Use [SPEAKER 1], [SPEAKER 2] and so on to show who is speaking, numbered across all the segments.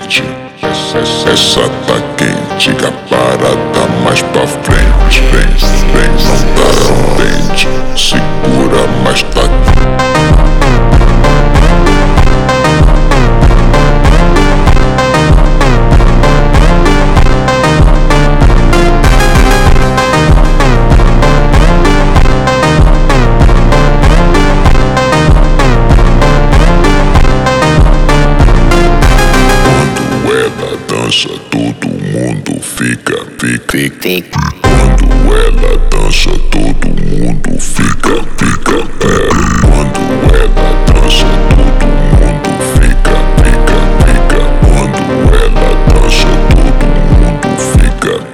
[SPEAKER 1] quente, essa tá quente, a parada mais pra frente, vem, não tá contente, segura, mas tá dança, todo mundo fica. Quando ela dança, todo mundo fica. Quando ela dança, todo mundo fica. Quando ela dança, todo mundo fica.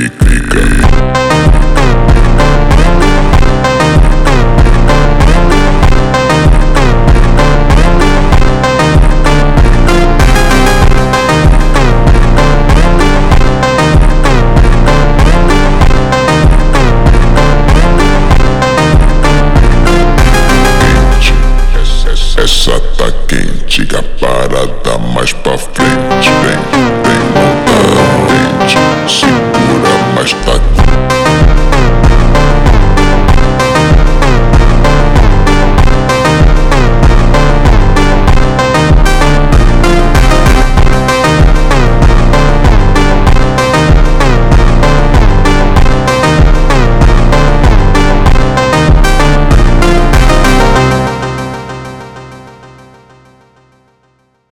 [SPEAKER 1] Essa tá quente, a parada mais pra frente, vem, não tá quente, segura, mas tá